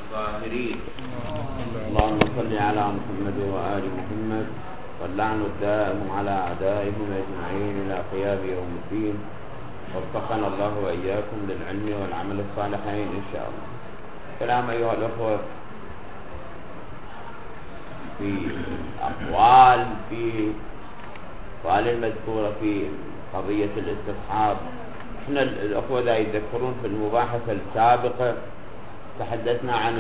الطاهرين. اللهم صل على محمد وآل محمد واللعن الدائم على أعدائهم أجمعين إلى قيام يوم الدين. وفقنا الله وإياكم للعلم والعمل الصالحين إن شاء الله. كلام أيها الأخوة في أقوال في قال المذكورة في قضية الاستصحاب. احنا الأخوة لا يتذكرون في المباحثة السابقة تحدثنا عن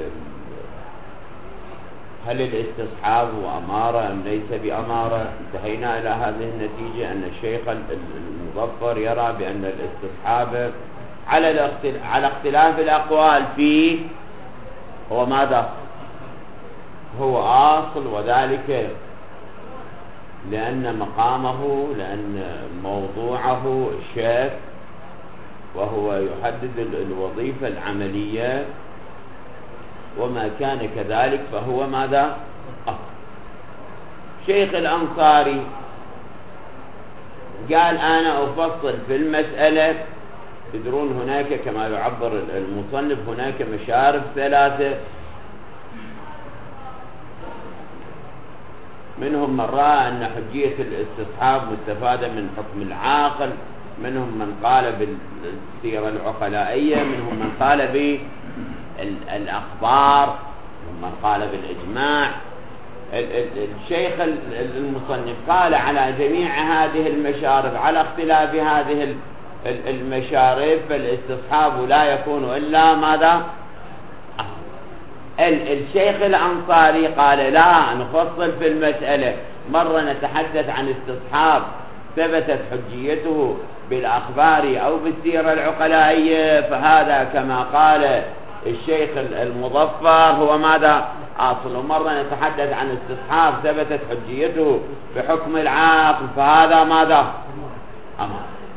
هل الاستصحاب هو أمارة أم ليس بأمارة. انتهينا إلى هذه النتيجة أن الشيخ المظفر يرى بأن الاستصحاب على اختلاف الأقوال فيه هو ماذا؟ هو أصل، وذلك لأن مقامه لأن موضوعه شاذ وهو يحدد الوظيفة العملية، وما كان كذلك فهو ماذا؟ شيخ الأنصاري قال أنا أفصل في المسألة. تدرون هناك كما يعبر المصنف هناك مشارب ثلاثة، منهم من رأى أن حجية الاستصحاب مستفادة من حكم العاقل، منهم من قال بالسيرة العقلائية، منهم من قال بالأخبار، منهم من قال بالإجماع. الشيخ المصنف قال على جميع هذه المشارب على اختلاف هذه المشارب فالاستصحاب لا يكون إلا ماذا؟ الشيخ الأنصاري قال لا نفصل في المسألة، مرة نتحدث عن استصحاب ثبتت حجيته بالأخبار أو بالسيرة العقلائية فهذا كما قال الشيخ المظفر هو ماذا؟ أصل. ومرة نتحدث عن استصحاب ثبتت حجيته بحكم العاقل فهذا ماذا؟ أمر.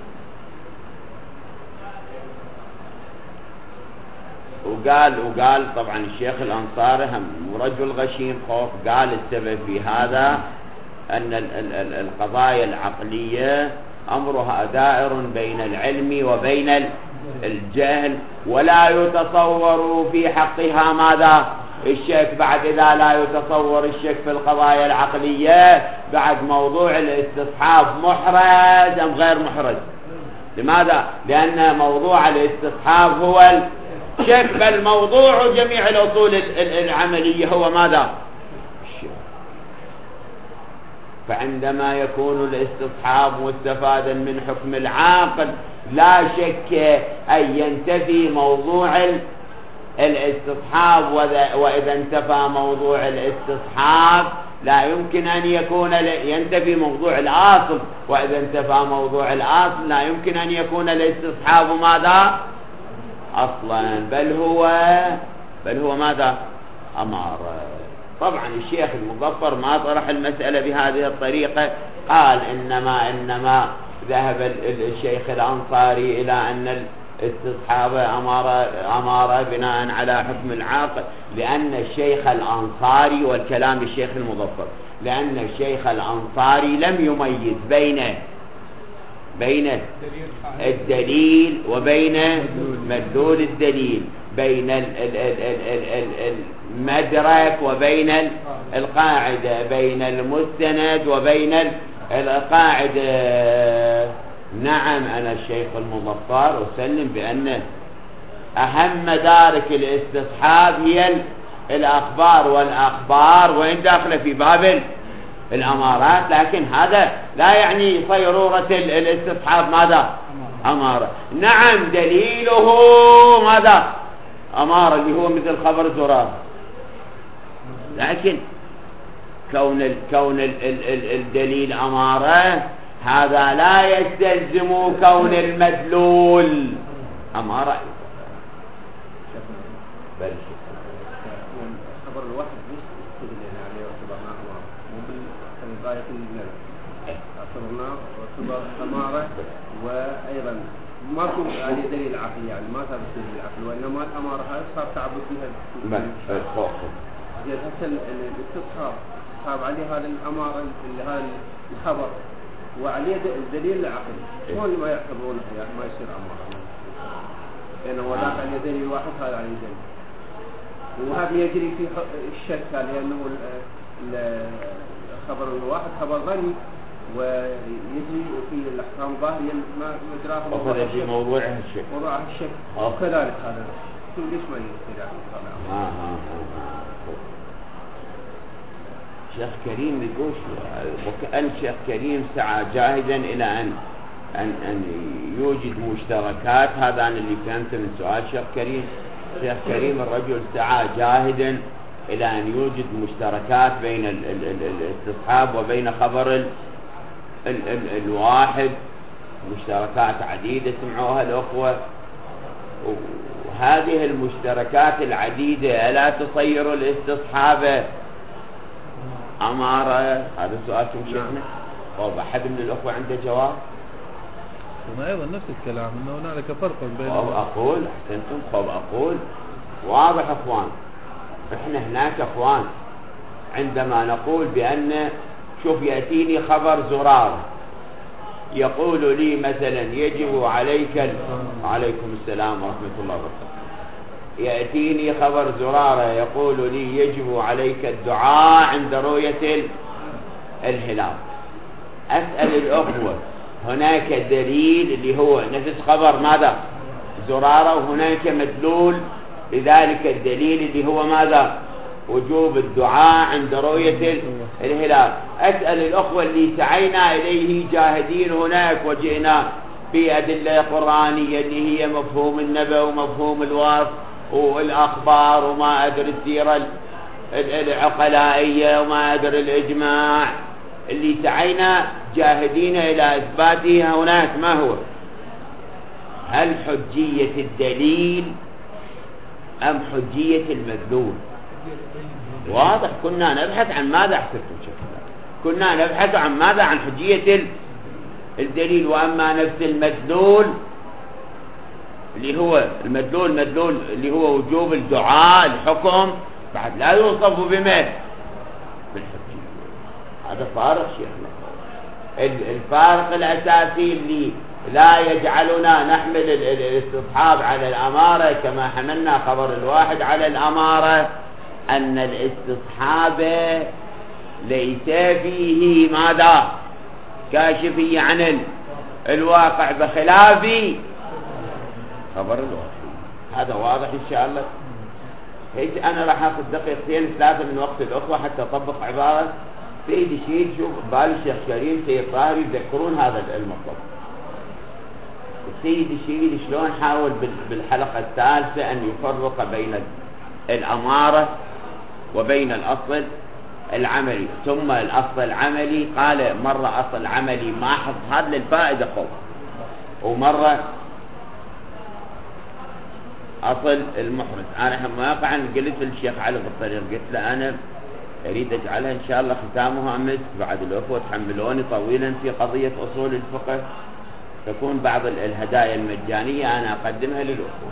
وقال طبعا الشيخ الأنصاري هم رجل غشيم خوف، قال السبب في هذا أن القضايا العقلية أمرها دائر بين العلم وبين الجهل، ولا يتصور في حقها ماذا؟ الشك. بعد إذا لا يتصور الشك في القضايا العقلية بعد موضوع الاستصحاب محرز أم غير محرز؟ لماذا؟ لأن موضوع الاستصحاب هو الشك، بل موضوع جميع الأصول العملية هو ماذا؟ الشك. فعندما يكون الاستصحاب مستفادا من حكم العاقل لا شك أن ينتفي موضوع الاستصحاب، وإذا انتفى موضوع الاستصحاب لا يمكن أن يكون ينتفي موضوع الأصل، وإذا انتفى موضوع الأصل لا يمكن أن يكون الاستصحاب ماذا؟ أصلا، بل هو ماذا؟ أمر. طبعا الشيخ المظفر ما طرح المسألة بهذه الطريقة، قال إنما ذهب الشيخ الأنصاري إلى أن الاستصحاب أمارة بناء على حكم العاقل، لأن الشيخ الأنصاري والكلام الشيخ المظفر لأن الشيخ الأنصاري لم يميز بين الدليل وبين مدلول الدليل، بين المدرك وبين القاعدة، بين المستند وبين القاعدة. نعم أنا الشيخ المظفر أسلم بأن أهم مدارك الاستصحاب هي الأخبار، والأخبار وإن داخل في باب الأمارات، لكن هذا لا يعني صيرورة الاستصحاب ماذا؟ أمارة. نعم دليله ماذا؟ أمارة، اللي هو مثل خبر زرار، لكن كون الدليل أمارة هذا لا يستلزم كون المدلول أمارة. بل خبر الواحد مش استدلال عليه وصبر ما هو مو بالغاية النبي أصبرنا وصبر أمارة، وأيضا ما كنت عليه دليل عقلي، يعني ما صار دليل عقلي، وإنما الأمارة هاي صار تعبد فيها. زين هسه الاستصحاب صار عليه هذا الأمارة اللي هذا الخبر وعليه الدليل العقلي، شلون ما يعتبرونه يعني ما يصير أمارة؟ لأنه وذاك عليه دليل واحد هذا عليه دليل. وهذا يجري في الشك لأنه خبر الواحد خبر ظني ويجري في الأحكام الظاهرية ما يجراه في موضوعها الشك وكذلك هذا ليش ما يستطيع شيخ كريم يقول وكأن شيخ كريم سعى جاهدا إلى أن يوجد مشتركات. هذا أنا اللي فهمته من سؤال شيخ كريم. شيخ كريم الرجل سعى جاهدا إلى أن يوجد مشتركات بين الاستصحاب وبين خبر الواحد، مشتركات عديدة سمعوها الأخوة، وهذه المشتركات العديدة ألا تصير الاستصحاب أمارة؟ هذا سؤال شيخنا. طب أحد من الأخوة عنده جواب؟ هنا أيضا نفس الكلام أنه هنالك فرق بين أقول أحسنتم. أقول واضح أخوان، إحنا هناك أخوان عندما نقول بأن شوف يأتيني خبر زرارة يقول لي مثلا يجب عليك عليكم السلام ورحمة الله وبركاته، يأتيني خبر زرارة يقول لي يجب عليك الدعاء عند رؤية الهلال. أسأل الأخوة هناك دليل اللي هو نفس خبر ماذا زرارة، وهناك مدلول لذلك الدليل اللي هو ماذا وجوب الدعاء عند رؤية الهلال. أسأل الأخوة اللي سعينا إليه جاهدين هناك وجئنا بأدلة قرآنية اللي هي مفهوم النبأ ومفهوم الوصف والأخبار وما أدري السيرة العقلائية وما أدري الإجماع، اللي سعينا جاهدين إلى إثباته هناك ما هو؟ هل حجية الدليل أم حجية المدلول؟ واضح. كنا نبحث عن ماذا حسبتم شكرا؟ كنا نبحث عن ماذا؟ عن حجية الدليل. وأما نفس المدلول اللي هو المدلول اللي هو وجوب الدعاء الحكم بعد لا يوصف بما بالحجية. هذا فارق شيخنا. الفارق الأساسي اللي لا يجعلنا نحمل الاستصحاب على الأمارة كما حملنا خبر الواحد على الأمارة أن الاستصحاب ليس فيه ماذا كاشفية عن الواقع بخلاف خبر الواحد. هذا واضح إن شاء الله. هيك أنا راح أخذ دقيقتين 3 من وقت الأخوة حتى أطبق عبارة سيد شيء. شوف بالي الشيخ كريم سيد طاهر يذكرون هذا المطلب. السيد الشهيد شلون حاول بالحلقة الثالثة أن يفرق بين الأمارة وبين الأصل العملي. ثم الأصل العملي قال مرة أصل عملي محض هذا للفائدة خوف، ومرة أصل المحرز. أنا واقعا قلت للشيخ علي بالطريق قلت له أنا أريد أجعلها إن شاء الله ختامها أمس بعد الأخوة تحملوني طويلا في قضية أصول الفقه، تكون بعض الهدايا المجانية أنا أقدمها للأخوة.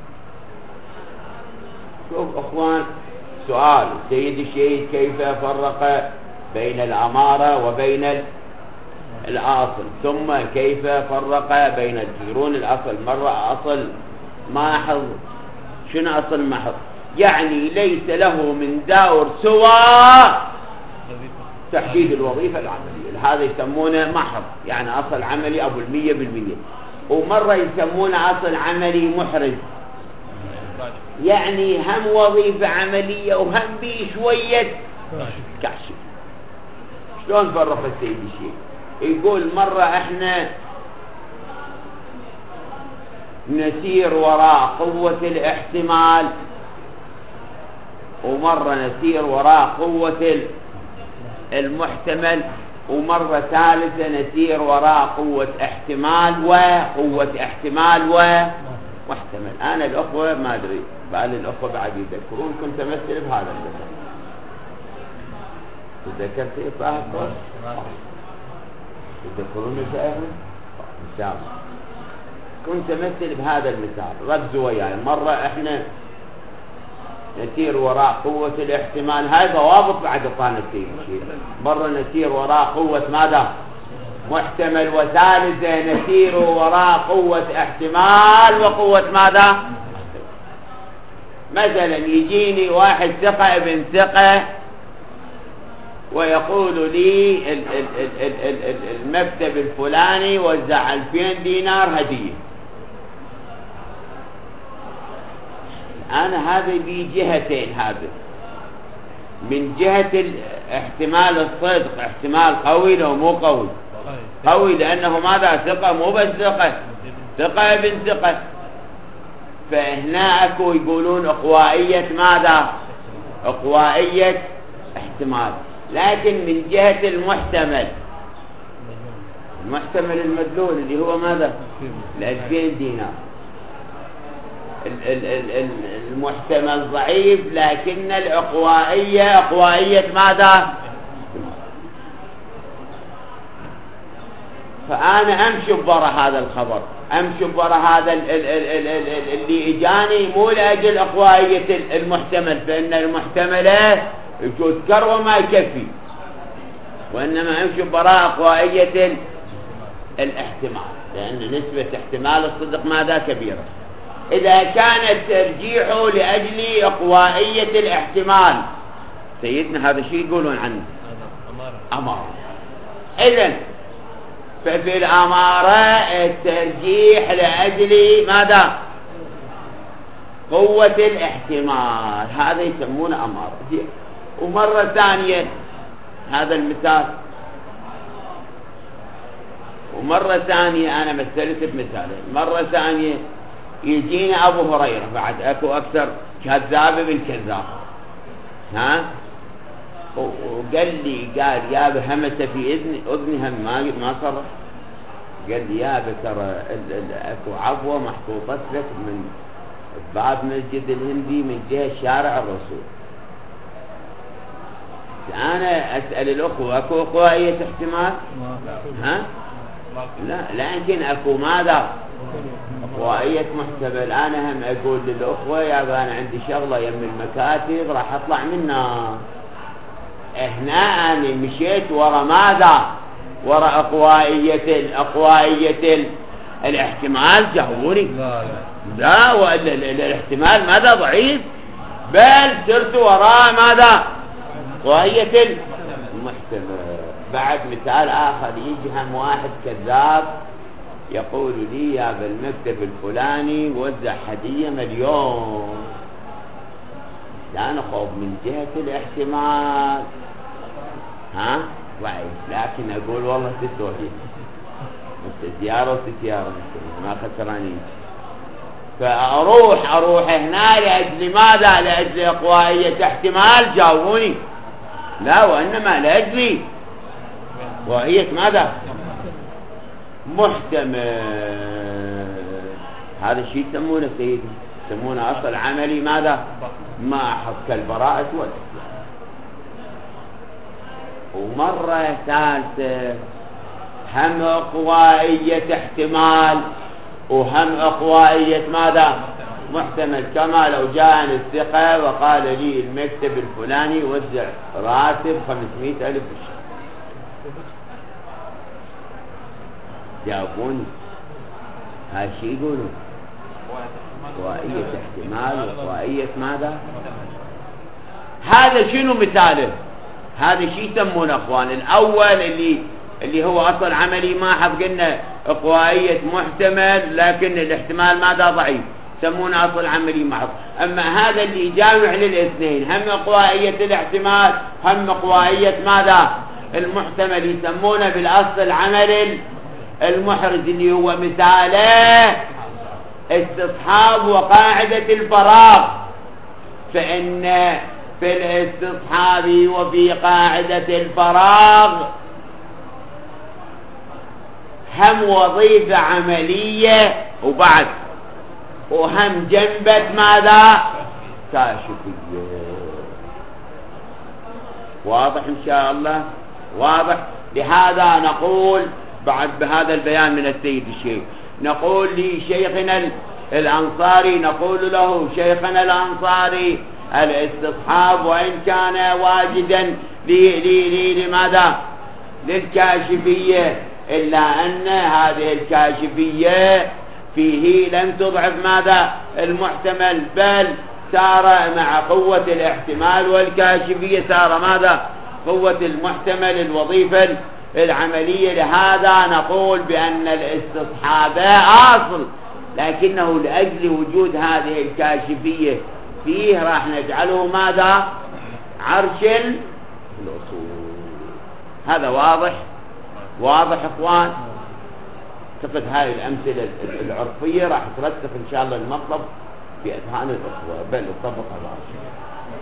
شوف أخوان سؤال سيد الشهيد كيف فرق بين الأمارة وبين الأصل، ثم كيف فرق بين الجذرون الأصل. مرة أصل محض. شنو أصل محض؟ يعني ليس له من دور سوى تحديد الوظيفة العملية، هذا يسمونه محض يعني أصل عملي أبو 100%. ومرة يسمونه أصل عملي محرز يعني هم وظيفة عملية وهم بيه شوية كاشف. شلون فرق السيد الشيخ؟ يقول مرة احنا نسير وراء قوة الاحتمال، ومرة نسير وراء قوة المحتمل، ومرة ثالثة نسير وراء قوة احتمال وقوة احتمال ومحتمل. أنا الأخوة ما أدري بقال الأخوة بعد يذكرون كنت أمثل بهذا المثال. تذكرت إيه صاحب؟ تذكرون شيئا؟ إن شاء الله. كنت أمثل بهذا المثال. ركزوا وياي. مرة إحنا نسير وراء قوة الاحتمال، هاي ضوابط بعد طانة الشيء. مرة نسير وراء قوة ماذا؟ محتمل. وثالثة نسير وراء قوة احتمال وقوة ماذا؟ مثلا يجيني واحد ثقة ابن ثقة ويقول لي المكتب الفلاني وزع 2000 دينار هدية. أنا هذا بجهتين، هذا من جهة احتمال الصدق، احتمال قوي لو مو قوي. قوي لأنه ماذا؟ ثقة، مو بس ثقة ابن ثقة. فهنا اكو يقولون اقوائية ماذا؟ اقوائية احتمال. لكن من جهة المحتمل المدلول اللي هو ماذا؟ 2000 دينار، المحتمل ضعيف، لكن الأقوائية أقوائية ماذا؟ فأنا أمشي بوراء هذا الخبر، أمشي بوراء هذا اللي إجاني، مو لأجل أقوائية المحتمل، فإن المحتملة يذكر وما يكفي، وإنما أمشي بوراء أقوائية الاحتمال، لأن نسبة احتمال الصدق ماذا؟ كبيرة. إذا كان الترجيح لأجل أقوائية الاحتمال، سيدنا هذا الشيء يقولون عنه أمارة. إذن ففي الأمارة الترجيح لأجل ماذا؟ قوة الاحتمال، هذا يسمونه أمارة. ومرة ثانية هذا المثال، ومرة ثانية أنا مثلت بمثالين. مرة ثانية يجينا أبو هريرة، بعد أكو أكثر كذاب بالكذاب، ها، وقال لي، قال يا همس في أذني هم ما صرف، قال لي يا ترى أكو عبوة محطوطة لك من باب مسجد الهندي من جهة شارع الرسول. أنا أسأل الأخوة، أكو أقوائية احتمال؟ ها؟ لا، لكن أكو ماذا؟ أقوائية محتمل. أنا هم أقول للأخوة يا أنا عندي شغلة يم المكاتب راح أطلع منها. هنا أنا مشيت ورا ماذا؟ ورا أقوائية الاحتمال. جاوبوني. لا، وإلا الاحتمال ماذا؟ ضعيف، بل سرت وراء ماذا؟ أقوائية المحتمل. بعد مثال آخر، يجي هم واحد كذاب يقول لي يا بالمكتب الفلاني وزع هدية 1,000,000. لا نخوض من جهة الاحتمال، ها، ضعيف، لكن أقول والله تسوي زيارة وتزيارة ما خسرانين. فأروح هنا لأجل ماذا؟ لأجل أقوائية احتمال. جاوبوني. لا، وإنما لأجل أقوائية ماذا؟ محتمل. هذا الشيء يسمونه سيدي، يسمونه أصل عملي ماذا؟ ما أحط كالبراءة والإسلام. ومرة ثالثة هم أقوائية احتمال وهم أقوائية ماذا؟ محتمل. كما لو جاءني الثقة وقال لي المكتب الفلاني وزع راتب 500,000 بالشهر. جاوبوني. هاي شيء يقولون أقوائية احتمال وأقوائية ماذا؟ هذا شنو مثاله؟ هذا شيء يسمونه أخوان الأول اللي هو أصل عملي ما حد قلنا أقوائية محتمل، لكن الاحتمال ماذا؟ ضعيف، يسمونه أصل عملي محض. أما هذا اللي جامع للاثنين، هم أقوائية الاحتمال هم أقوائية ماذا؟ المحتمل، يسمونه بالأصل العملي المحرز، اللي هو مثاله استصحاب وقاعدة الفراغ. فإن في الاستصحاب وفي قاعدة الفراغ هم وظيفة عملية وبعد، وهم جنبة ماذا؟ كاشفية. واضح إن شاء الله؟ واضح. لهذا نقول بعد بهذا البيان من السيد الشيخ، نقول لشيخنا الأنصاري، نقول له شيخنا الأنصاري الاستصحاب وإن كان واجدا لماذا؟ للكاشفية، إلا أن هذه الكاشفية فيه لم تضعف ماذا؟ المحتمل، بل سار مع قوة الاحتمال، والكاشفية سار ماذا؟ قوة المحتمل الوظيفة العملية. لهذا نقول بأن الاستصحاب أصل، لكنه لأجل وجود هذه الكاشفية فيه راح نجعله ماذا؟ عرش الأصول. هذا واضح؟ واضح إخوان؟ اعتقد هذه الأمثلة العرفية راح ترسخ إن شاء الله المطلب في أذهان الأخوة، بل الطبق على شيء.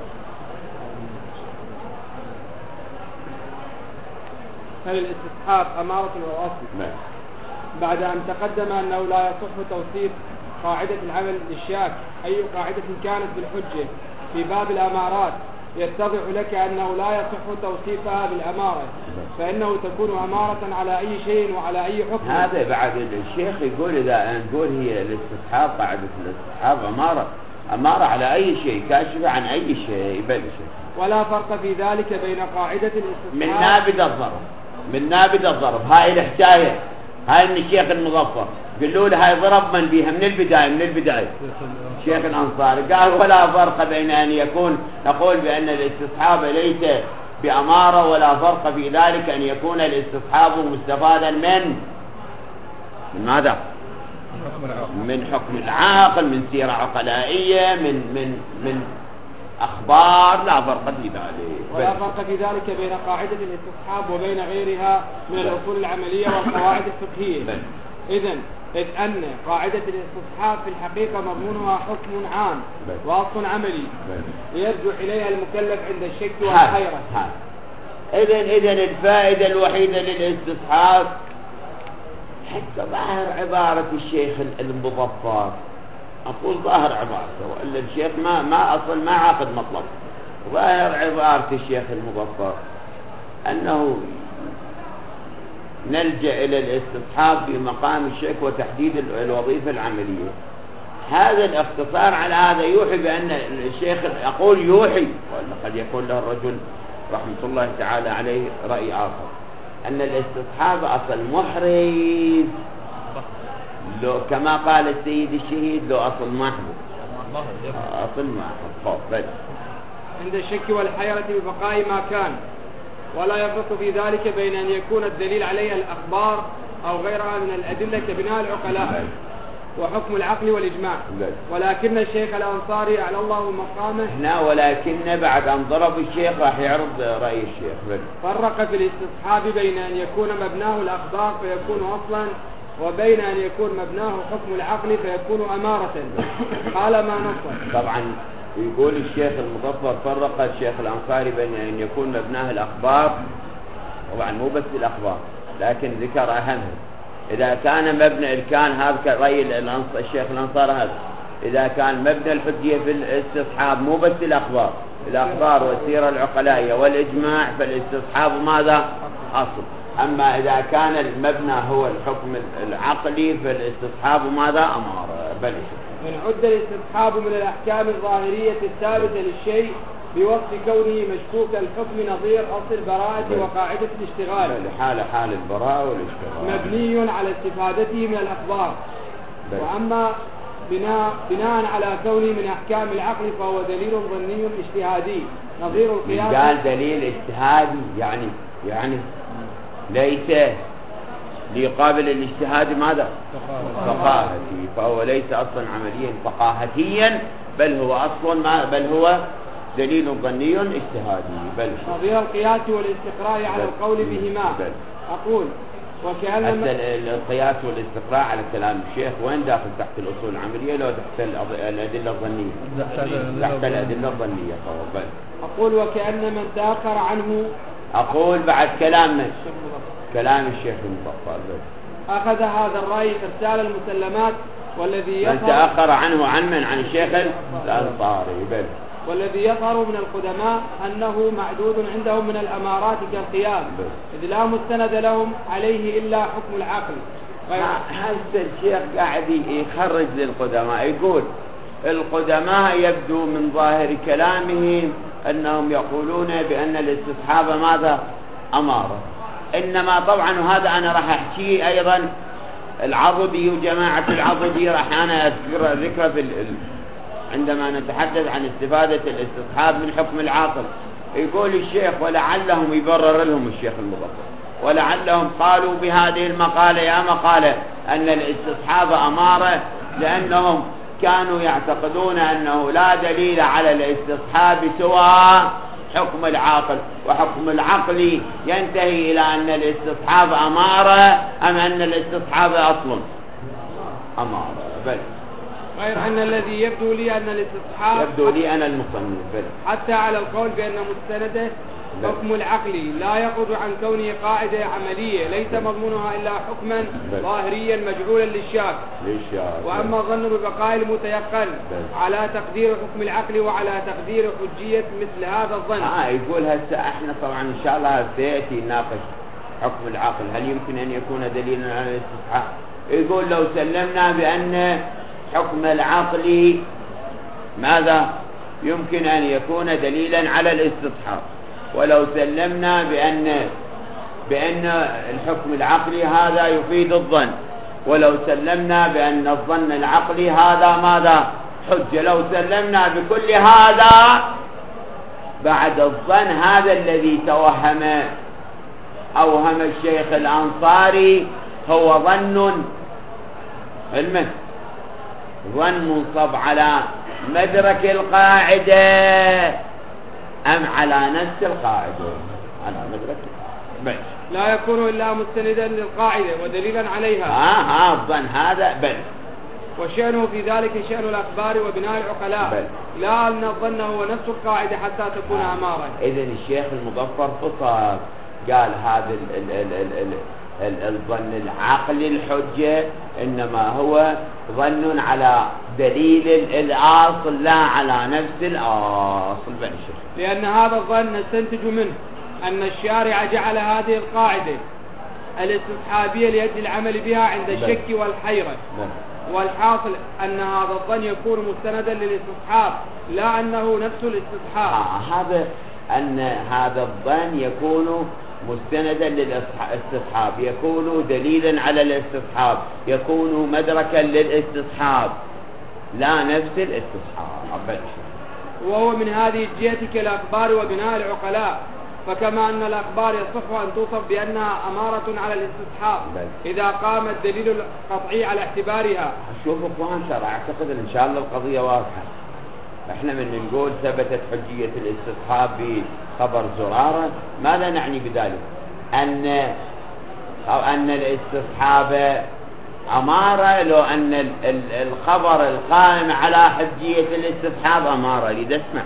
هل الاستصحاب أمارة أو أصل؟ بعد أن تقدم أنه لا يصح توصيف قاعدة العمل للشاك أي قاعدة كانت بالحجة في باب الأمارات، يتضح لك أنه لا يصح توصيفها بالأمارة، فإنه تكون أمارة على أي شيء وعلى أي حكم. هذا بعد الشيخ يقول إذا نقول هي الاستصحاب، قاعدة الاستصحاب أمارة على أي شيء، كاشفة عن أي شيء بل شيء. ولا فرق في ذلك بين قاعدة الاستصحاب من نابذ الضرب، من نابذ الضرب. هاي الحكاية هاي من الشيخ المظفر، قالوا له هاي ضرب من بيها من البداية الشيخ الأنصاري قال ولا فرق بين أن يكون، نقول بأن الاستصحاب ليس بأمارة، ولا فرق في ذلك أن يكون الاستصحاب مستفادا من ماذا؟ من حكم العاقل، من سيرة عقلائية، من أخبار، لا فرق في ذلك. ولا فرق في ذلك بين قاعدة الاستصحاب وبين غيرها من الأصول العملية والقواعد الفقهية. إذ أن قاعدة الاستصحاب في الحقيقة مضمونها حكم عام وأصل عملي يرجع إليها المكلف عند الشك والحيرة. إذن الفائدة الوحيدة للاستصحاب حتى ظاهر عبارة الشيخ المظفر، أقول ظاهر عبارته، وإلا الشيخ ما أصل ما عقد مطلب. ظاهر عبارة الشيخ المظفر أنه نلجأ إلى الاستصحاب في مقام الشك وتحديد الوظيفة العملية. هذا الاختصار على هذا يوحي بأن الشيخ، أقول يوحي، وإلا قد يكون له الرجل رحمة الله تعالى عليه رأي آخر، أن الاستصحاب أصل محرز، لو كما قال السيد الشهيد لو أصل محض، أصل محض بل عند الشك والحيرة ببقاء ما كان، ولا يفرق في ذلك بين أن يكون الدليل عليها الأخبار أو غيرها من الأدلة كبناء العقلاء وحكم العقل والإجماع. ولكن الشيخ الأنصاري على الله مقامه هنا، ولكن بعد أن ضرب الشيخ راح يعرض رأي الشيخ فرق في الاستصحاب بين أن يكون مبناه الأخبار فيكون أصلا، وبين أن يكون مبناه حكم العقل فيكون أمارة. قال ما نصر. طبعا يقول الشيخ المظفر فرق الشيخ الأنصاري بين أن يكون مبناه الأخبار، طبعا مو بس الأخبار لكن ذكر أهمها. إذا كان مبنى الكان هذا رأي الشيخ الأنصاري هذا، إذا كان مبنى الحجية في الاستصحاب مو بس الأخبار والسيرة العقلائية والإجماع، فالاستصحاب ماذا؟ أصل. أما إذا كان المبنى هو الحكم العقلي فالاستصحاب ماذا؟ أمارة بل. من عد الاستصحاب من الأحكام الظاهرية الثابتة للشيء بوصف كونه مشكوك الحكم نظير أصل البراءة وقاعدة الاشتغال، حال البراءة والاشتغال مبني على استفادته من الأخبار. وأما بناء على كونه من أحكام العقل فهو دليل ظني اجتهادي نظير القياس. قال دليل اجتهادي يعني ليس ليقابل الاجتهاد ماذا؟ فقاهتي، فهو ليس أصلا عمليا فقاهتيا، بل هو دليل ظني اجتهادي بل نظير القياس والاستقراء على القول بهما. أقول وكأن القياس والاستقراء على كلام الشيخ وين داخل تحت الأصول العملية لو تحت الأدلة الظنية؟ تحت الأدلة الظنية. بل أقول وكأن من تأخر عنه، أقول بعد كلام الشيخ المظفر أخذ هذا الرأي إرسال المسلمات والذي من تأخر عنه عن الشيخ الأنصاري بل والذي يظهر من القدماء أنه معدود عندهم من الأمارات كالقيام، إذ لا مستند لهم عليه إلا حكم العقل. هذا الشيخ قاعد يخرج للقدماء، يقول القدماء يبدو من ظاهر كلامهم أنهم يقولون بأن الاستصحاب ماذا؟ أمارة. إنما طبعا وهذا أنا راح أحكيه أيضا العضدي وجماعة العضدي راح أنا أذكر ذكر عندما نتحدث عن استفادة الاستصحاب من حكم العاقل. يقول الشيخ ولعلهم يبرر لهم الشيخ المظفر ولعلهم قالوا بهذه المقالة يا مقالة أن الاستصحاب أمارة، لأنهم كانوا يعتقدون أنه لا دليل على الاستصحاب سوى حكم العاقل، وحكم العقل ينتهي إلى أن الاستصحاب أمارة أم أن الاستصحاب أصل أمارة. بل غير أن الذي يبدو لي أن الاستصحاب يبدو لي أنا المصنف بل حتى على القول بأن مستنده حكم العقل لا يخرج عن كونه قاعدة عملية ليس مضمونها إلا حكما ظاهريا مجعولا للشاك. وأما الظن ببقاء المتيقن على تقدير حكم العقل وعلى تقدير حجية مثل هذا الظن. يقول هسه احنا طبعا إن شاء الله سيأتي نناقش حكم العقل هل يمكن أن يكون دليلا على الاستصحاب. يقول لو سلمنا بأن حكم العقل ماذا يمكن أن يكون دليلا على الاستصحاب، ولو سلمنا بأن الحكم العقلي هذا يفيد الظن، ولو سلمنا بأن الظن العقلي هذا ماذا حجة، لو سلمنا بكل هذا بعد الظن هذا الذي أوهم الشيخ الأنصاري هو ظن علمه، ظن منصب على مدرك القاعدة أم على نفس القاعدة؟ على مدرك القاعدة. لا يكون إلا مستندا للقاعدة ودليلا عليها. الظن هذا بل وشأنه في ذلك شأن الأخبار وبناء العقلاء، لا أن الظن هو نفس القاعدة حتى تكون أمارة. إذن الشيخ المظفر فصل قال هذا الظن العقلي الحجة إنما هو ظن على دليل الأصل لا على نفس الأصل. لأن هذا الظن نستنتج منه أن الشارع جعل هذه القاعدة الاستصحابية لأجل العمل بها عند الشك والحيرة، والحاصل أن هذا الظن يكون مستندا للاستصحاب لا أنه نفس الاستصحاب. أن هذا الظن يكون مستندا للاستصحاب، يكون دليلا على الاستصحاب، يكون مدركا للاستصحاب لا نفس الاستصحاب. وهو من هذه الجهة كالأخبار وبناء العقلاء، فكما أن الأخبار يصح أن توصف بأنها أمارة على الاستصحاب إذا قام الدليل القطعي على اعتبارها. شوف اخوان ترى اعتقد ان شاء الله القضية واضحة. احنا من نقول ثبتت حجية الاستصحاب بخبر زرارة، ماذا نعني بذلك؟ أن الاستصحاب أمارة، لو أن الخبر القائم على حجية الاستصحاب أمارة. لذا اسمع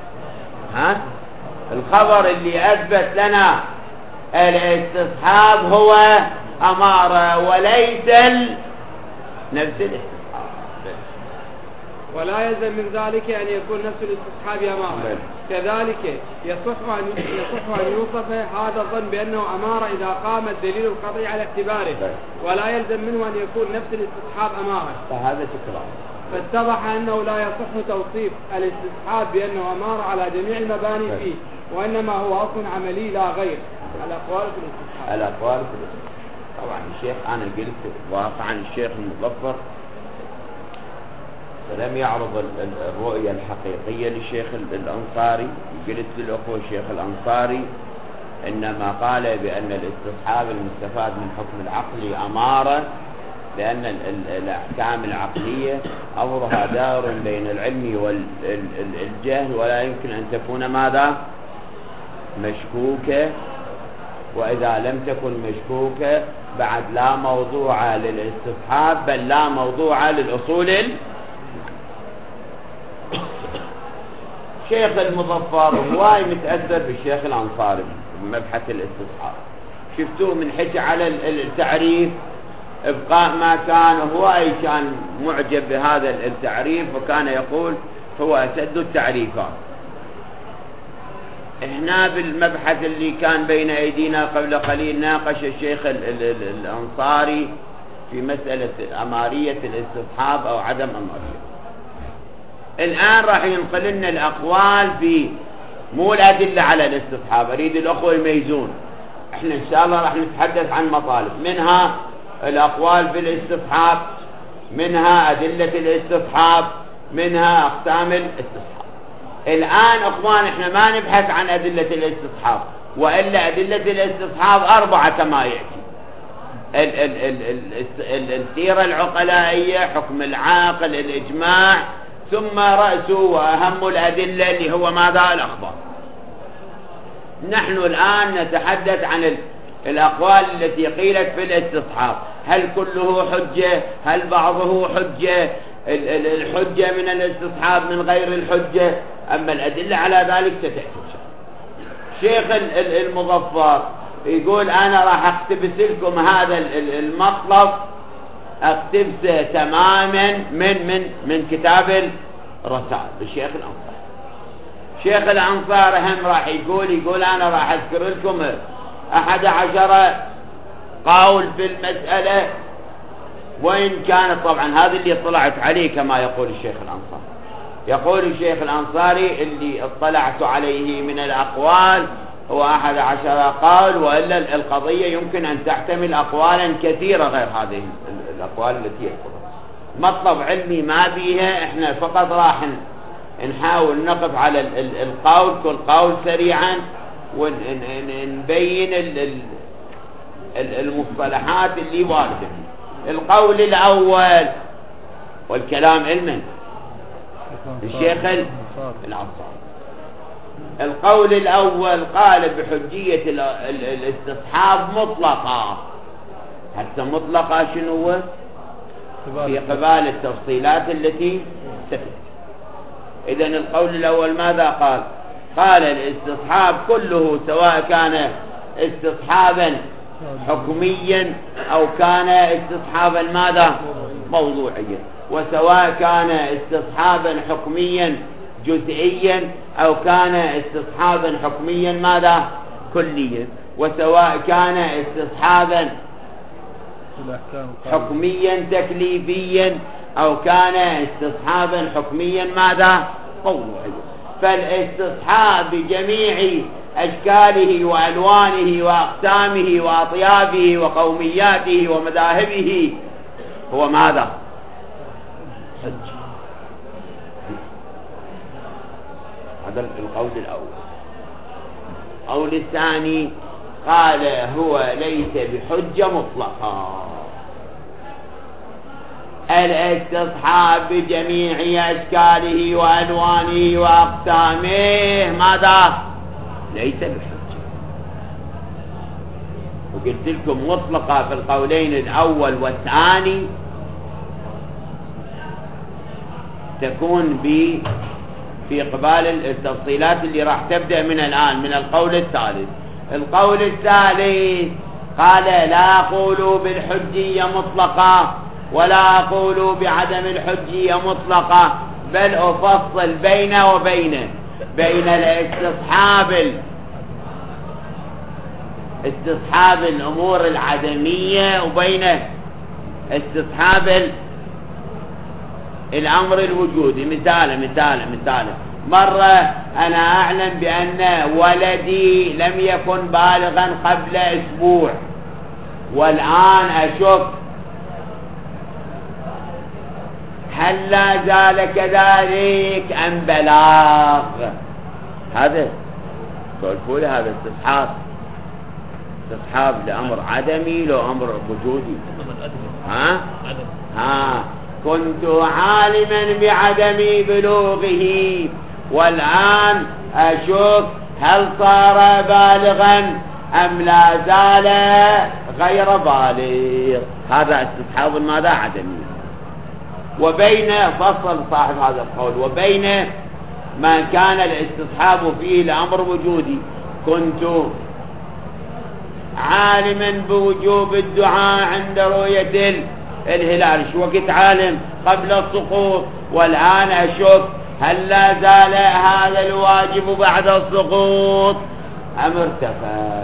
الخبر اللي أثبت لنا الاستصحاب هو أمارة وليس نفس الاستصحاب. ولا يلزم من ذلك أن يكون نفس الاستصحاب أمارة. كذلك يصح أن يوصف هذا الظن بأنه أمارة إذا قام الدليل القطعي على اعتباره، ولا يلزم منه أن يكون نفس الاستصحاب أمارة. فهذا تكرار. فاتضح أنه لا يصح توصيف الاستصحاب بأنه أمارة على جميع المباني فيه، وإنما هو أصل عملي لا غير. الأقوال في الاستصحاب. طبعا الشيخ أنا قلت واقعا الشيخ المظفر فلم يعرض الرؤية الحقيقية للشيخ الأنصاري. قلت للأخوة الشيخ الأنصاري إنما قال بأن الاستصحاب المستفاد من حكم العقل أمارة، لأن الأحكام العقلية أمرها دار بين العلم والجهل، ولا يمكن أن تكون ماذا مشكوكة، وإذا لم تكن مشكوكة بعد لا موضوع للاستصحاب بل لا موضوع للأصول. الشيخ المظفر هواي متأثر بالشيخ الأنصاري بمبحث الاستصحاب، شفتوه من حكي على التعريف ابقاء ما كان، هواي كان معجب بهذا التعريف وكان يقول هو أسد التعريفات. احنا بالمبحث اللي كان بين ايدينا قبل قليل ناقش الشيخ الأنصاري في مسألة أمارية الاستصحاب أو عدم أمارية. الآن راح ينقل لنا الأقوال في مو الأدلة على الاستصحاب. أريد الأخوة يميزون. احنا إن شاء الله راح نتحدث عن مطالب، منها الأقوال في الاستصحاب، منها أدلة الاستصحاب، منها أقسام الاستصحاب. الآن أخوان احنا ما نبحث عن أدلة الاستصحاب، وإلا أدلة الاستصحاب 4 كما يأتي: السيرة العقلائية، حكم العاقل، الإجماع، ثم رأس وأهم الأدلة اللي هو ماذا؟ الأخبار. نحن الآن نتحدث عن الأقوال التي قيلت في الاستصحاب، هل كله حجة؟ هل بعضه حجة؟ الحجة من الاستصحاب من غير الحجة؟ أما الأدلة على ذلك ستأتي. شيخ المظفر يقول أنا راح أقتبس لكم هذا المطلب، أقتبسه تماما من كتاب الرسائل للشيخ الأنصاري. شيخ الأنصاري هم راح يقول أنا راح أذكر لكم 11 قول في المسألة، وإن كانت طبعا هذا اللي طلعت عليه كما يقول الشيخ الأنصاري. يقول الشيخ الأنصاري اللي اطلعت عليه من الأقوال هو 11 قول، وإلا القضية يمكن أن تحتمل أقوالا كثيرة غير هذه الأقوال التي يذكرها. مطلب علمي ما فيها، احنا فقط راح نحاول نقف على القول كل قول سريعا، ونبين المصطلحات اللي واردة. القول الأول والكلام علما الشيخ الأنصاري. القول الأول قال بحجية الاستصحاب مطلقة. حتى مطلقة شنو؟ في قبال التفصيلات التي ستأتي. إذن القول الأول ماذا قال؟ قال الاستصحاب كله سواء كان استصحابا حكميا أو كان استصحابا ماذا؟ موضوعيا، وسواء كان استصحابا حكميا جزئيا أو كان استصحابا حكميا ماذا؟ كليا، وسواء كان استصحابا حكميا تكليفيا أو كان استصحابا حكميا ماذا؟ موضوعيا. فالاستصحاب بجميع أشكاله وألوانه وأقسامه وأطيافه وقومياته ومذاهبه هو ماذا؟ حج. هذا القول الأول. القول الثاني قال هو ليس بحجة مطلقة. الاستصحاب بجميع أشكاله وألوانه وأقسامه ماذا؟ ليس بحجة. وقلت لكم مطلقة في القولين الأول والثاني تكون في قبال التفصيلات اللي راح تبدأ من الآن من القول الثالث. القول الثالث قال لا أقول بالحجية مطلقة ولا أقول بعدم الحجية مطلقة، بل أفصل بين وبين استصحاب الأمور العدمية وبين استصحاب الأمر الوجودي. مثال مرة أنا أعلم بأن ولدي لم يكن بالغا قبل أسبوع، والآن أشك هل لا زال كذلك أم بلاغ؟ هذا تقول هذا استصحاب لأمر عدمي لو أمر وجودي. كنت عالما بعدم بلوغه والآن أشك هل صار بالغا أم لا زال غير بالغ. هذا استصحاب ماذا؟ عدمي. وبين فصل صاحب هذا القول وبين ما كان الاستصحاب فيه لأمر وجودي. كنت عالما بوجوب الدعاء عند رؤية الهلال، شو وقت عالم؟ قبل السقوط، والآن أشك هل لا زال هذا الواجب بعد السقوط أم ارتفع.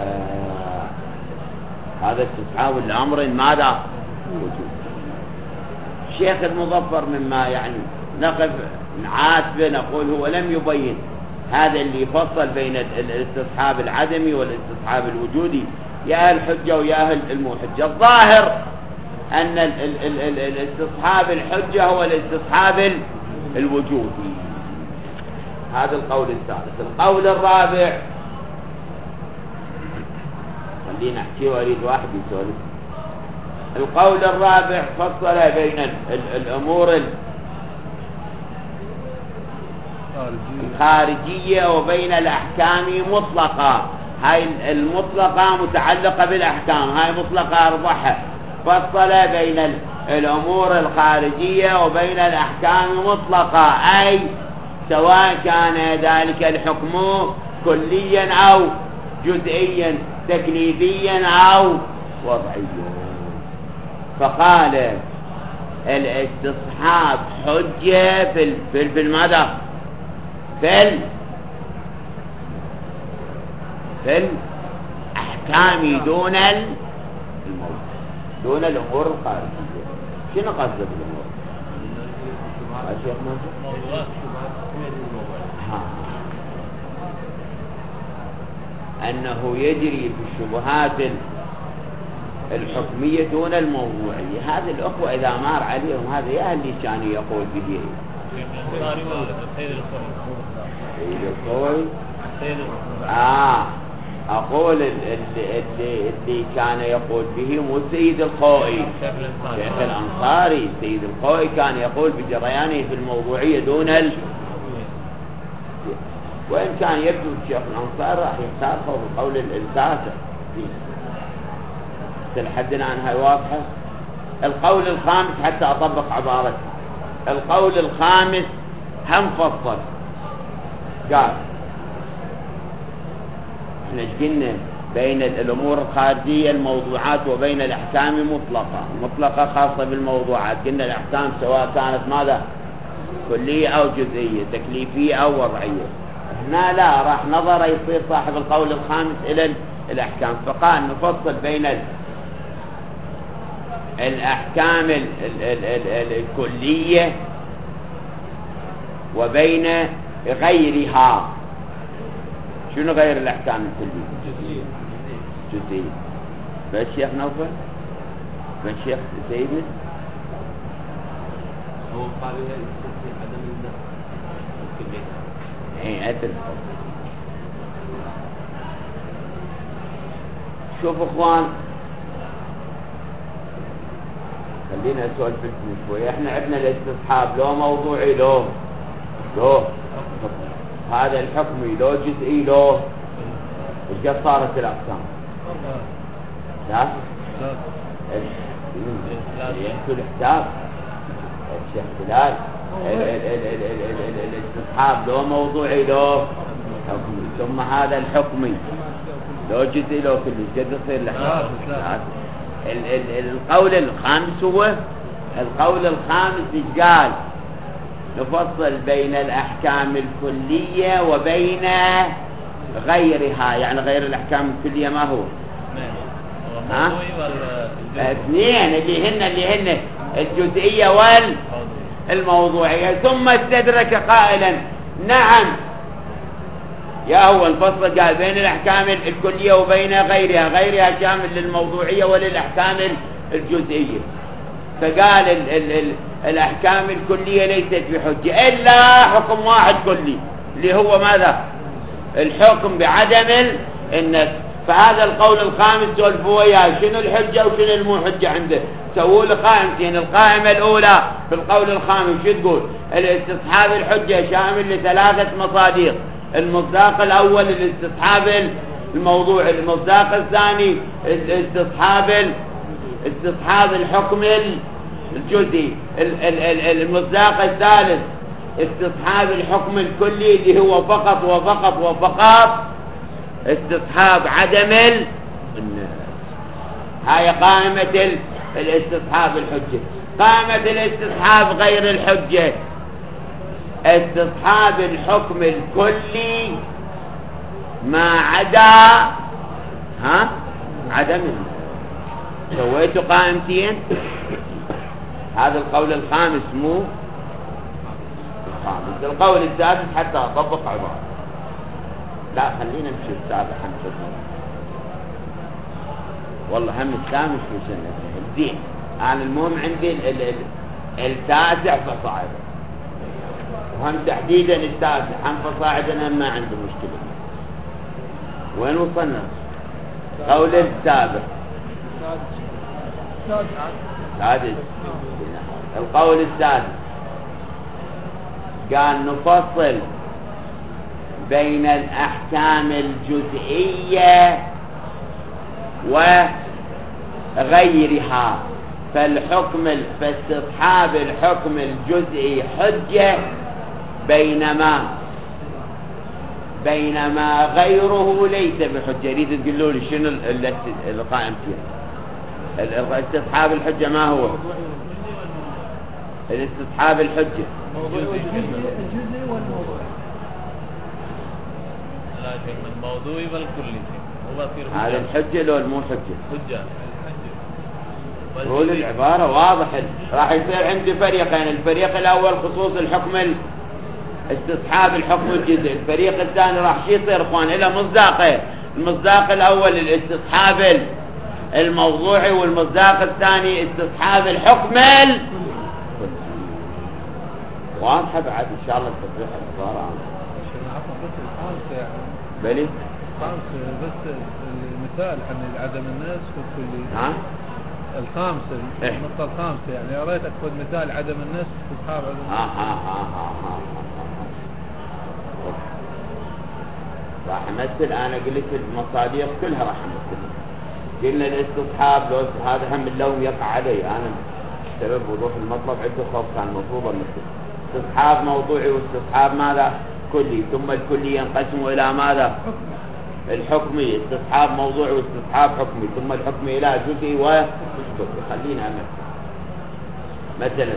هذا استصحاب الأمر ماذا؟ وجود. الشيخ المظفر مما يعني نقف نعاتبه نقول هو لم يبين هذا اللي يفصل بين الاستصحاب العدمي والاستصحاب الوجودي، يا الحجة ويا أهل المحجة. الظاهر أن الاستصحاب الحجة هو الاستصحاب الوجودي. هذا القول الثالث. القول الرابع، خلينا نحكي واريد واحد يسولف. القول الرابع فصل بين الأمور الخارجية وبين الأحكام مطلقة. هاي المطلقة متعلقة بالأحكام، هاي مطلقة أربعها. فصل بين الأمور الخارجية وبين الأحكام مطلقة، أي سواء كان ذلك الحكم كليا أو جزئيا، تكليفيا أو وضعيا. فقال الاستصحاب حجة في الماذا؟ في الأحكام دون الموضوع، دون الأمور الخارجية. شنو قصد بالأمور؟ شيخ ماجد؟ أنه يجري في الشبهات الحكمية دون الموضوعية. هذا الأخوة إذا مار عليهم هذا يا اللي كان يقول به سيد الخوي. أقول اللي كان يقول به مو سيد الخوي، شيخ الأنصاري. سيد الخوي كان يقول بجريانه في الموضوعية دون وإن كان يبدو الشيخ الأنصاري راح يختاره بقول التاسع. تلحدنا عن هاي واضحة. القول الخامس حتى أطبق عبارته. القول الخامس هم فصل، قال احنا قلنا بين الأمور الخارجية الموضوعات وبين الأحكام مطلقة خاصة بالموضوعات. قلنا الأحكام سواء كانت ماذا؟ كلية أو جزئية، تكليفية أو وضعية. هنا لا، راح نظر يصير صاحب القول الخامس إلى الأحكام، فقال نفصل بين الأحكام الكلية وبين غيرها. شنو غير الأحكام الكلية؟ جزئية. فالشيخ نوفل، فالشيخ سيدنا هو قال عدم الكلية. أدري. شوف اخوان، خلينا نسولف شوي. احنا عندنا الاستصحاب لو موضوعي لو هذا الحكمي لو جزئي لو ايش صارت الاقسام؟ لا ينسوا الحساب الشيخ بلال. الاستصحاب لو موضوعي لو حكمي، ثم هذا الحكمي لو جزئي لو كله قد يصير له. القول الخامس هو القول الخامس ايش قال؟ نفصل بين الأحكام الكلية وبين غيرها. يعني غير الأحكام الكلية ما هو؟ اثنين اللي هن الجزئية والموضوعية. ثم استدرك قائلا نعم يا هو الفصل قال بين الأحكام الكلية وبين غيرها شامل للموضوعية وللأحكام الجزئية. فقال الأحكام الكلية ليست بحجة إلا حكم واحد كلي اللي هو ماذا؟ الحكم بعدم النفس. فهذا القول الخامس سولفوا وياه شنو الحجة وشنو المو حجة عنده. سووا له قائمتين. القائمة الأولى في القول الخامس شو تقول؟ الاستصحاب الحجة شامل ل3 مصادر. المصداق الأول الاستصحاب الموضوع، المصداق الثاني استصحاب الحكم الجزئي، المصداق الثالث استصحاب الحكم الكلي اللي هو فقط استصحاب عدم النفس. هاي قائمة الاستصحاب الحجة. قائمة الاستصحاب غير الحجة استصحاب الحكم الكلي ما عدا عدم النفس. سويتوا قائمتين. هذا القول الخامس مو الخامس. القول السادس حتى أطبق عبارة. لا خلينا نمشي السابع والله هم السامس في سنة الدين. أنا المهم عندي التاسع فصاعد. هم تحديدا التاسع هم فصاعدا هم ما عنده مشكلة. وين وصلنا؟ قول السابع سادس. القول السادس قال نفصل بين الأحكام الجزئية وغيرها. فاستصحاب الحكم الجزئي حجة بينما غيره ليس بحجة. يريد تقولوا لي شنو القائم فيها؟ استصحاب الحجة ما هو؟ الاستصحاب الحجة الجزئي والموضوعي. لكن الموضوعي والكلي هذا الحجة لو مو حجة؟ قول حجة. العبارة واضحة. راح يصير عندي فريقين. الفريق الأول خصوص الحكم استصحاب الحكم الجزئي. الفريق الثاني راح شي يصير اخوان إلى مصداقين. المصداق الأول الاستصحاب الموضوعي، والمصداق الثاني استصحاب الحكم واضحة بعد إن شاء الله تطبيق العبارة. بلي الخامسة بس المثال عن عدم الناس والكلي. الخامسة النقطة الخامسة يعني أريد أخذ مثال عدم الناس استصحاب عدم الناس. راح أمثل. أنا قلت المصاديق كلها راح أمثل. قلنا الاستصحاب لو هذا هم اللوم يقع علي أنا سبب وضوح المطلب عنده خوف كان مفروض المثل. استصحاب موضوعي واستصحاب ماذا؟ كلي. ثم الكلي ينقسم إلى ماذا؟ الحكمي. استصحاب موضوعي واستصحاب حكمي. ثم الحكمي إلى جزئي وكلي. خلينا أمثل. مثلا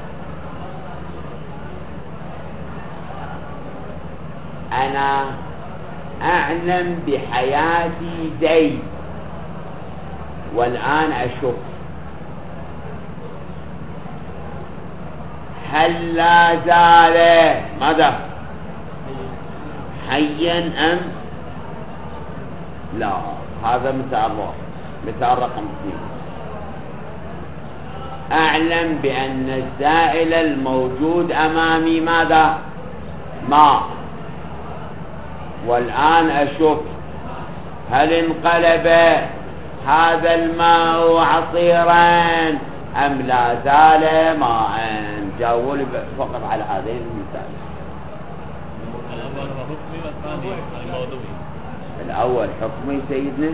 أنا أعلم بحياتي زيد والآن أشك هل لا زال ماذا؟ حيا أم لا؟ هذا مثال واحد. مثال رقم 2 أعلم بأن السائل الموجود أمامي ماذا؟ ماء، والآن أشك هل انقلب هذا الماء عصيرا أم لا زال ماء؟ جاوبوا لي فقط على هذين المثالين. الأول حكمي والثاني موضوعي. الأول حكمي سيدنا،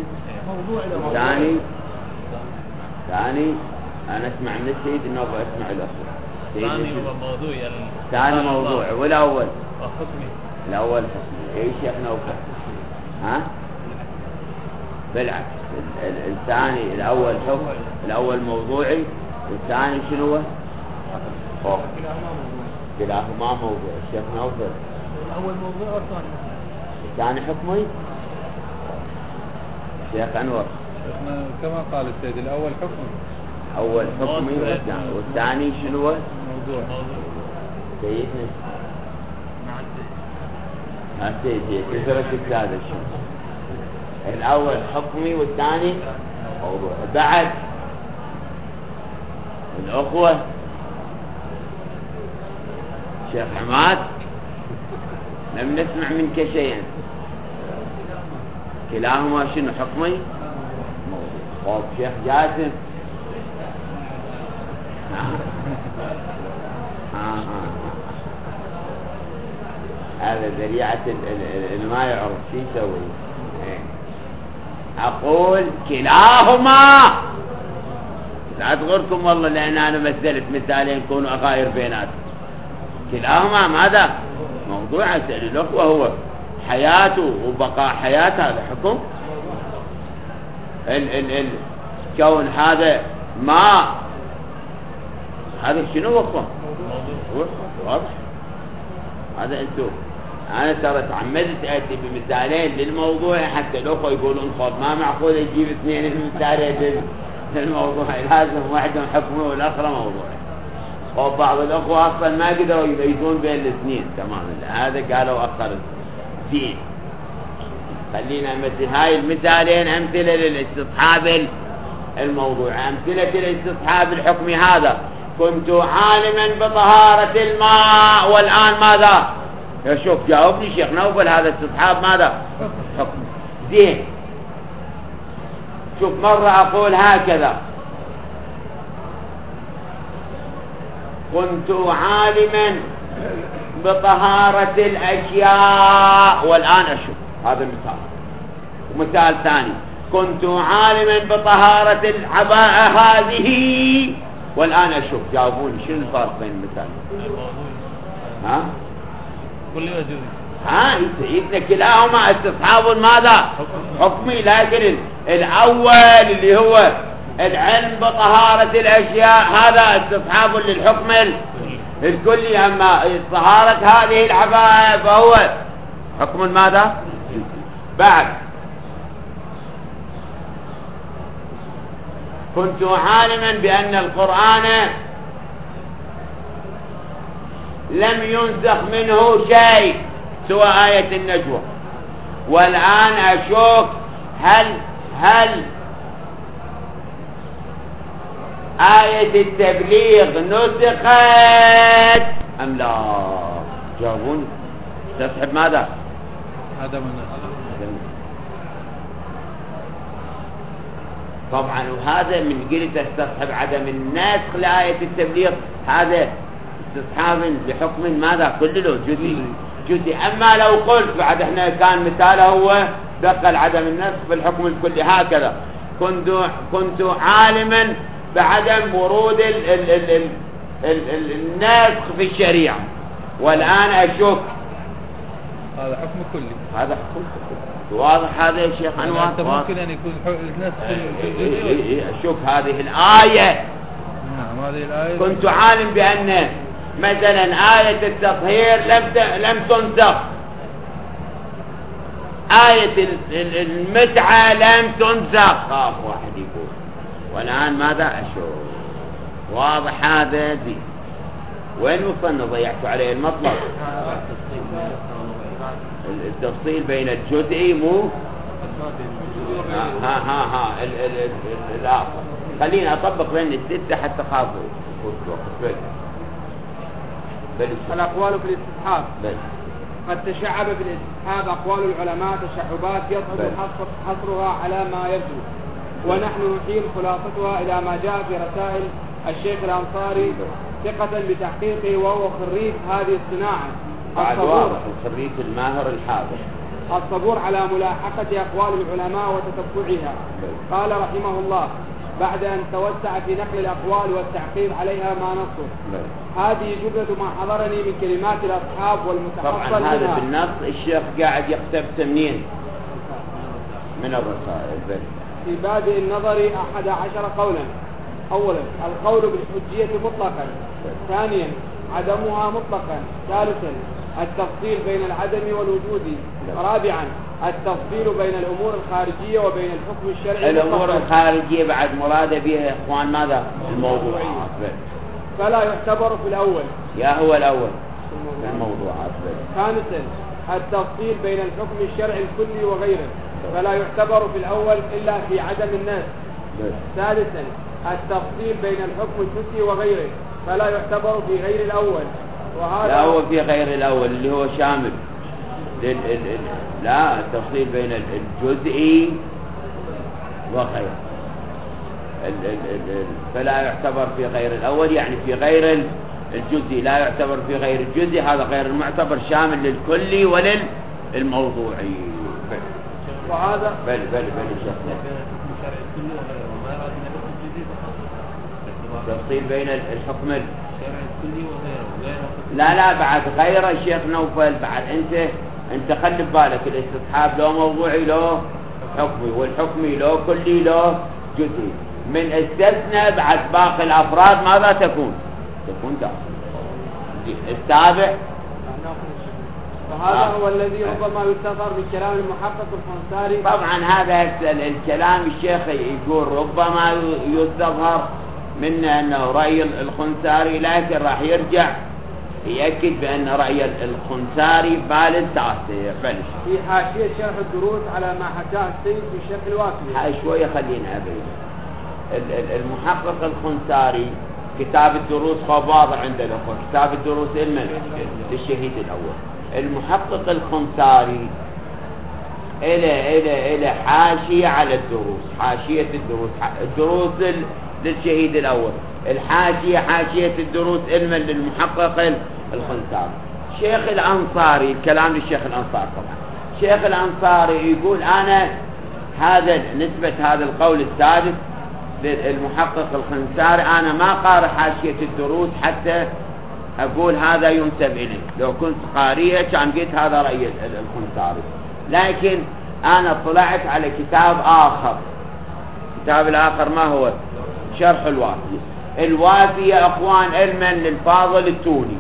ثاني أنا أسمع من السيد إنه أسمع الأخوة. الثاني هو موضوعي. ثاني موضوع والأول حكمي. الأول حكمي. إيش يا نوفل؟ ها؟ بالعكس الثاني الأول حكم، الأول موضوعي والثاني شنو هو؟ حكم. كلاهما موضوع. الشيخ نوفل الأول موضوع والثاني حكمي. شيخ أنور كما قال السيد الأول حكمي. أول حكمي والثاني شنو هو؟ موضوع. سيدنا سيدي كثرة هذا الشيء. الأول حكمي والثاني موضوع. بعد الأخوة شيخ حماد لم نسمع منك شيئا. كلاهما شنو؟ حكمي موضوع. شيخ جاسم هذا ذريعة ما يعرف شو يسوي. أقول كلاهما. لا تغركم والله لأن أنا مثلت مثالين يكونوا أغاير بيناتهم. كلاهما ماذا؟ موضوع أسأل الأخوة هو حياته وبقاء حياته. هذا حكم. كون هذا ما هذا شنو أخوة؟ واضح. هذا أنتم أنا ترى تعمدت أتي بمثالين للموضوع حتى الأخوة يقولون خذ ما معقول يجيب اثنين مثالين للموضوع، لازم واحدهم حكمه والآخر موضوع. وبعض الأخوة أصلا ما قدروا يميزون بين الاثنين تماما. هذا قالوا أخر زين. خلينا مثل هاي المثالين أمثلة للاستصحاب الموضوع. أمثلة للاستصحاب الحكمي هذا كنت عالما بطهارة الماء والآن ماذا؟ شوف جاوبني شيخ نوفل، هذا استصحاب ماذا؟ حكم. زين، شوف مرة أقول هكذا كنت عالما بطهارة الأشياء والآن أشك، هذا مثال. ومثال ثاني كنت عالما بطهارة العباءة هذه والآن أشك. جاوبوني شنو الفرق بين المثال؟ ها؟ كل يجوز. ها يسعدنا كلاهما استصحاب ماذا؟ حكمي. لكن الأول اللي هو العلم بطهارة الأشياء هذا استصحاب للحكم الكلي، أما طهارة هذه العباءة فهو حكم ماذا؟ بعد كنت عالما بأن القرآن لم ينسخ منه شيء سوى آية النجوى، والآن أشك هل آية التبليغ نسخت أم لا؟ جاوبوني. تسحب ماذا؟ عدم النسخ. طبعا وهذا من قلت تستصحب عدم النسخ لآية التبليغ، هذا استصحاب لحكم ماذا؟ كله جزئي. أما لو قلت بعد احنا كان مثاله هو دخل عدم النسخ في الحكم الكلي هكذا كنت عالما بعدم ورود النسخ في الشريعة والآن أشك، هذا حكم كلي. هذا حكم كلي. واضح هذا يا شيخ أنواع؟ ممكن أن يكون النسخ أشك هذه الآية. نعم هذه الآية. كنت عالم بأن مثلا آية التطهير لم تنسخ، آية المتعة لم تنسخ، خاف واحد يقول، والآن ماذا أشوف؟ واضح هذا دي. وين وصلنا؟ ضيعتوا عليه المطلب. التفصيل بين الجزئي مو ها الآخر. خلينا أطبق بين الستة حتى خافوا الأقوال في الاستصحاب. قد تشعب في الاستصحاب أقوال العلماء تشعبات يصعب حصرها على ما يبدو، ونحن نحيل خلاصتها إلى ما جاء في رسائل الشيخ الأنصاري ثقة بتحقيقه وهو خريج هذه الصناعة الخريج الماهر الحاضر الصبور على ملاحقة أقوال العلماء وتتبعها. قال رحمه الله بعد أن توسع في نقل الأقوال والتعقيب عليها ما نصه: هذه جملة ما حضرني من كلمات الأصحاب والمتحصل طبعا هذا منها. بالنص الشيخ قاعد يقتبس منين؟ من الرسائل. في بادئ النظر 11 قولا: أولا القول بالحجية مطلقا، ثانيا عدمها مطلقا، ثالثا التفصيل بين العدم والوجود، رابعا التفصيل بين الأمور الخارجية وبين الحكم الشرعي. الأمور الخارجية بعد مراد بها يا إخوان ماذا؟ الموضوع. فلا يعتبر في الأول. يا هو الأول الموضوعات. ثالثا التفصيل بين الحكم الشرعي الكلي وغيره، فلا يعتبر في الأول إلا في عدم الناس. ثالثا التفصيل بين الحكم الجزئي وغيره، فلا يعتبر في غير الأول. وهذا لا هو في غير الأول اللي هو شامل لا التفصيل بين الجزئي وغيره فلا يعتبر في غير الأول، يعني في غير الجزئي لا يعتبر في غير الجزئي، هذا غير المعتبر شامل للكلي وللموضوعي. وهذا بل الشيخ تفصيل بين الحكم لا بعد غير الشيخ نوفل. بعد انت خلي بالك الاستصحاب له موضوعي له حكمي، والحكمي له كلي له جزئي. من استثنى بعد باقي الافراد ماذا تكون داخل. السابع وهذا هو الذي ربما يستظهر بالكلام المحقق الخنساري. طبعا هذا الكلام الشيخ يقول ربما يستظهر من أنه رأي الخنساري، لكن راح يرجع يأكد بأن رأي الخنساري بالغ تأثير. في حاشية شرح الدروس على ما حكاه السيد في الشرح الوافي. هاي شوية خلينا أبين. المحقق الخنساري كتاب الدروس واضح عند الأخوة، كتاب الدروس للشهيد الأول. المحقق الخنساري إلى حاشية على الدروس، حاشية الدروس للشهيد الأول، الحاشية حاشية الدروس علما للمحقق الخنساري. شيخ الأنصاري، الكلام للشيخ الأنصاري طبعا، شيخ الأنصاري يقول أنا نسبة هذا القول السادس للمحقق الخنساري، أنا ما قارئ حاشية الدروس حتى أقول هذا ينسب إليه، لو كنت قارئه كان قلت هذا رأي الخنساري، لكن أنا طلعت على كتاب آخر. الكتاب الآخر ما هو؟ شرح الوافية. الوافية أخوان علما للفاضل التوني.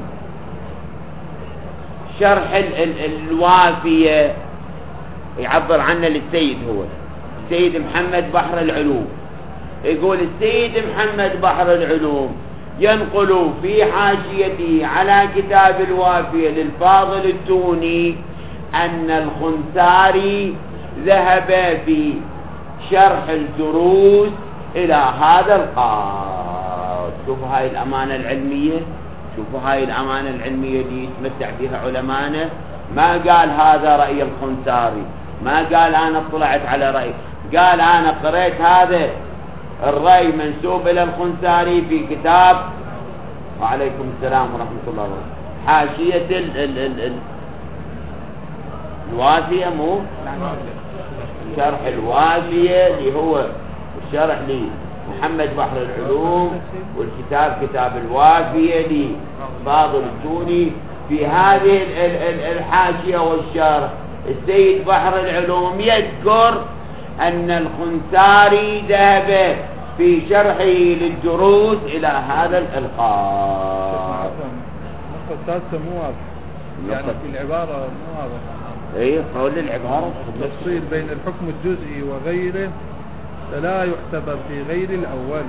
شرح الوافية يعبر عنه للسيد، هو السيد محمد بحر العلوم. يقول السيد محمد بحر العلوم ينقل في حاشيته على كتاب الوافية للفاضل التوني أن الخنساري ذهب في شرح الدروس إلى هذا القول. شوفوا هاي الأمانة العلمية، شوفوا هاي الأمانة العلمية اللي يتمتع بها علمانا. ما قال هذا رأي الخنساري، ما قال أنا طلعت على رأي، قال أنا قرأت هذا الرأي منسوب إلى الخنساري في كتاب، وعليكم السلام ورحمة الله وبركاته، حاشية الوافية، مو شرح الوافية اللي هو الشرح لمحمد بحر العلوم، والكتاب كتاب الوافية لفاضل التوني. في هذه الحاشية والشرح السيد بحر العلوم يذكر أن الخنساري ذهب في شرحه للدروس إلى هذا الإلقاء. النقطة الثالثة مو واضح، يعني في العبارة مو واضح. ايه قول العبارة التفصيل بين الحكم الجزئي وغيره فلا يعتبر في غير الأول.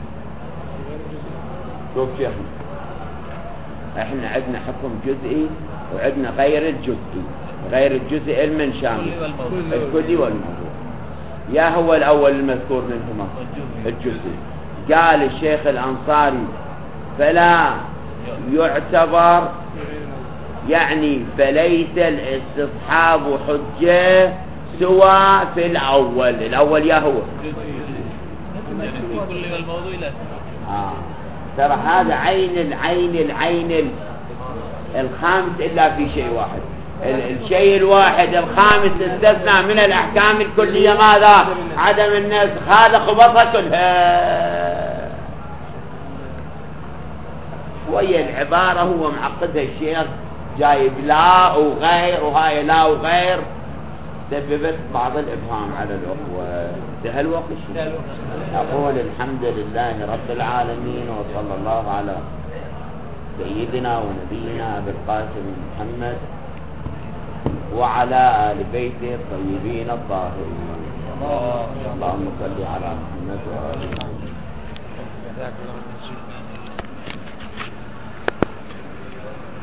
شوف شيخنا، احنا عندنا حكم جزئي وعندنا غير الجزئي. غير الجزئي علما شامل، الكلي والموضوع. يا هو الأول المذكور منهما الجزئي. قال الشيخ الأنصاري فلا يعتبر، يعني فليس الاستصحاب حجة سوى في الأول يا هو يعني في كل الموضوع لا. ترى هذا العين الخامس إلا في شيء واحد. الشيء الواحد الخامس استثنى من الأحكام الكلية ماذا؟ عدم النسخ. هذا خبطها كلها. شوية العبارة هو معقدها الشيخ، جايب لا وغير، وهاي لا وغير، سببت بعض الإبهام على الأخوة. انتهى الوقت. أقول الحمد لله رب العالمين، وصلى الله على سيدنا ونبينا أبي القاسم محمد وعلى آل بيته الطيبين الطاهرين. اللهم صل على محمد وآل محمد.